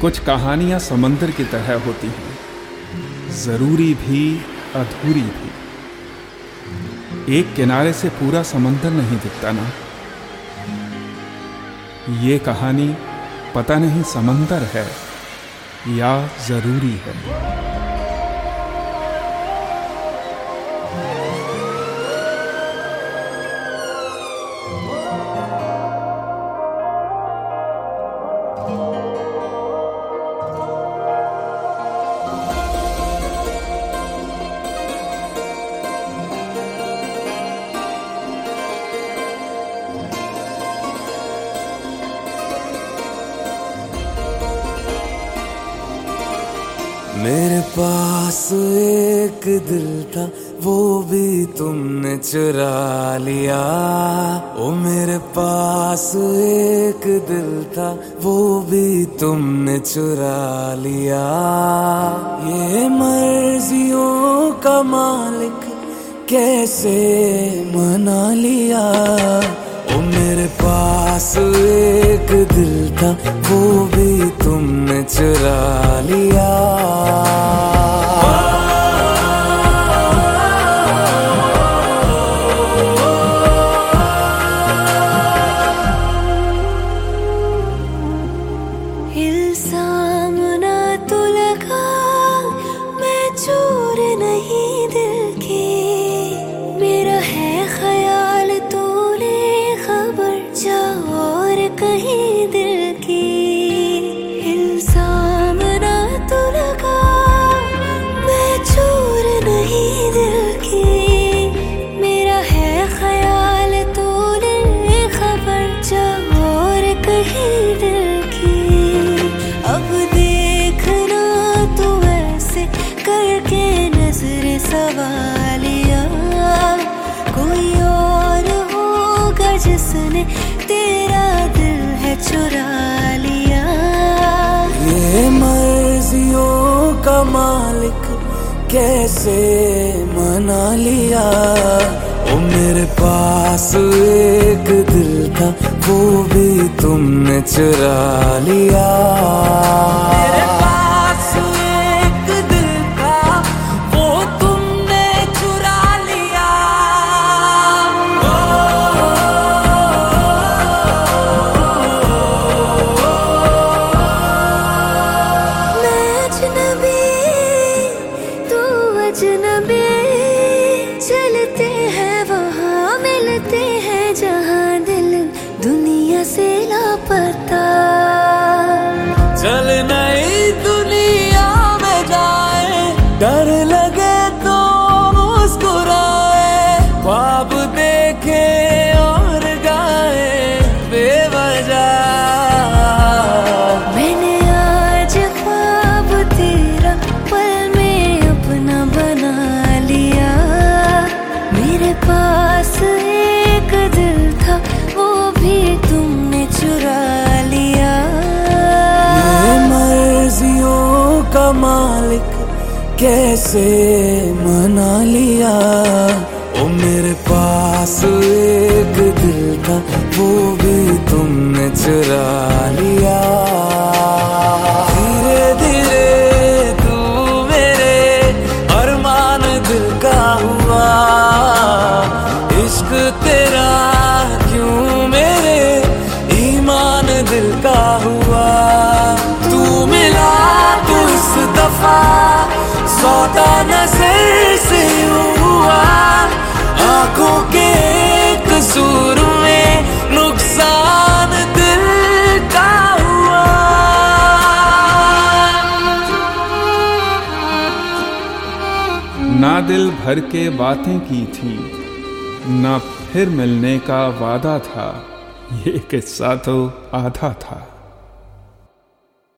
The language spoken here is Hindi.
कुछ कहानियाँ समंदर की तरह होती हैं, ज़रूरी भी अधूरी भी। एक किनारे से पूरा समंदर नहीं दिखता ना। ये कहानी पता नहीं समंदर है या ज़रूरी है। मेरे पास एक दिल था, वो भी तुमने चुरा लिया। ओ मेरे पास एक दिल था, वो भी तुमने चुरा लिया। ये मर्जियों का मालिक कैसे मना लिया। ओ मेरे पास एक दिल था, वो भी तुमने चुरा लिया। इल्जाम ना तो लगा, मैं चोर नहीं दिल की। मेरा है ख्याल, तूने खबर जा और कहीं दिल की। इल्जाम ना तो लगा, मैं चोर नहीं दिल की। मेरा है ख्याल, तूने खबर जा और कहीं दिल की। अब देखना तो ऐसे करके नजर सवालिया, कोई और होगा जिसने तेरा दिल है चुरा लिया। ये मर्जियों का मालिक कैसे मना लिया। ओ मेरे पास एक दिल था, वो भी तुमने चुरा लिया। मेरे पास एक दिल था, वो तुमने चुरा लिया। मैं अजनबी, तू अजनबी, चलते हैं वहाँ मिलते हैं जहाँ दिल दुनिया से लापता। चल नई दुनिया में जाए, डर लगे तो मुस्कुराए। ख्वाब देखे और गाए बेवजह। मैंने आज ख्वाब तेरा पल में अपना बना लिया। मेरे पास एक दिल था, वो भी तुमने चुरा लिया। ये मर्जियों का मालिक कैसे मना लिया। ओ मेरे पास एक दिल था, वो भी तुमने चुरा लिया। धीरे धीरे तू मेरे अरमान दिल का हुआ। इश्क तेरा क्यों मेरे ईमान दिल का हुआ। तू मिला तो इस दफा सौदा नजर से हुआ। आंखों के कसूर में नुकसान दिल का हुआ। ना दिल भर के बातें की थी, ना फिर मिलने का वादा था। ये किस्सा तो आधा था।